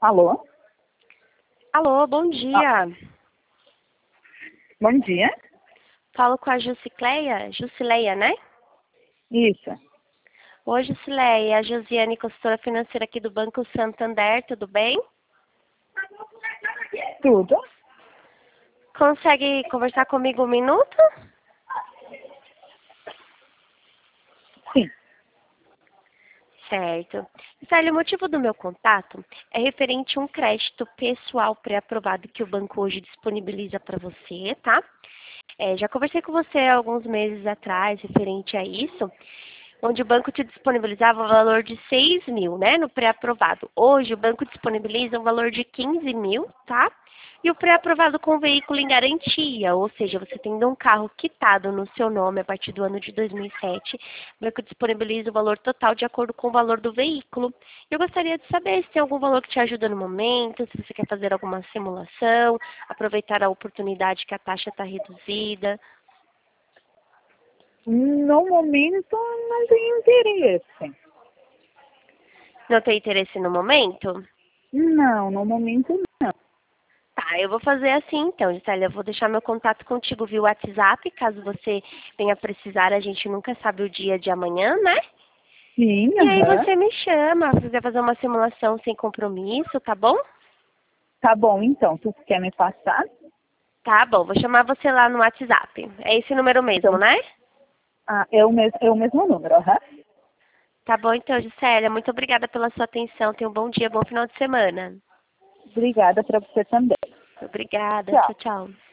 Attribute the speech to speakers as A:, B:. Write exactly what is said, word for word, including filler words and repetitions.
A: Alô?
B: Alô, bom
A: Ah,
B: dia.
A: bom dia.
B: Falo com a Jucicleia? Jusileia, né?
A: Isso.
B: Oi, Jusileia. A Josiane, consultora financeira aqui do Banco Santander, tudo bem?
A: Tudo?
B: Consegue conversar comigo um minuto?
A: Sim.
B: Certo. Célia, o motivo do meu contato é referente a um crédito pessoal pré-aprovado que o banco hoje disponibiliza para você, tá? É, já conversei com você há alguns meses atrás referente a isso, onde o banco te disponibilizava o valor de seis mil, né, no pré-aprovado. Hoje o banco disponibiliza um valor de quinze mil, tá? E o pré-aprovado com veículo em garantia, ou seja, você tendo um carro quitado no seu nome a partir do ano de dois mil e sete, o banco disponibiliza o valor total de acordo com o valor do veículo. Eu gostaria de saber se tem algum valor que te ajuda no momento, se você quer fazer alguma simulação, aproveitar a oportunidade que a taxa está reduzida.
A: No momento, não tenho interesse.
B: Não tem interesse no momento?
A: Não, no momento não.
B: Tá, eu vou fazer assim então, Gisele, eu vou deixar meu contato contigo via WhatsApp, caso você venha precisar, a gente nunca sabe o dia de amanhã, né?
A: Sim,
B: E aí
A: aham.
B: você me chama, se quiser fazer uma simulação sem compromisso, tá bom?
A: Tá bom, então. Tu quer me passar?
B: Tá bom, vou chamar você lá no WhatsApp. É esse número mesmo,
A: Então,
B: né?
A: ah, é o mesmo, é o mesmo número, aham.
B: Tá bom então, Gisele, muito obrigada pela sua atenção, tenha um bom dia, bom final de semana.
A: Obrigada para você também.
B: Obrigada,
A: Tchau.
B: tchau, tchau.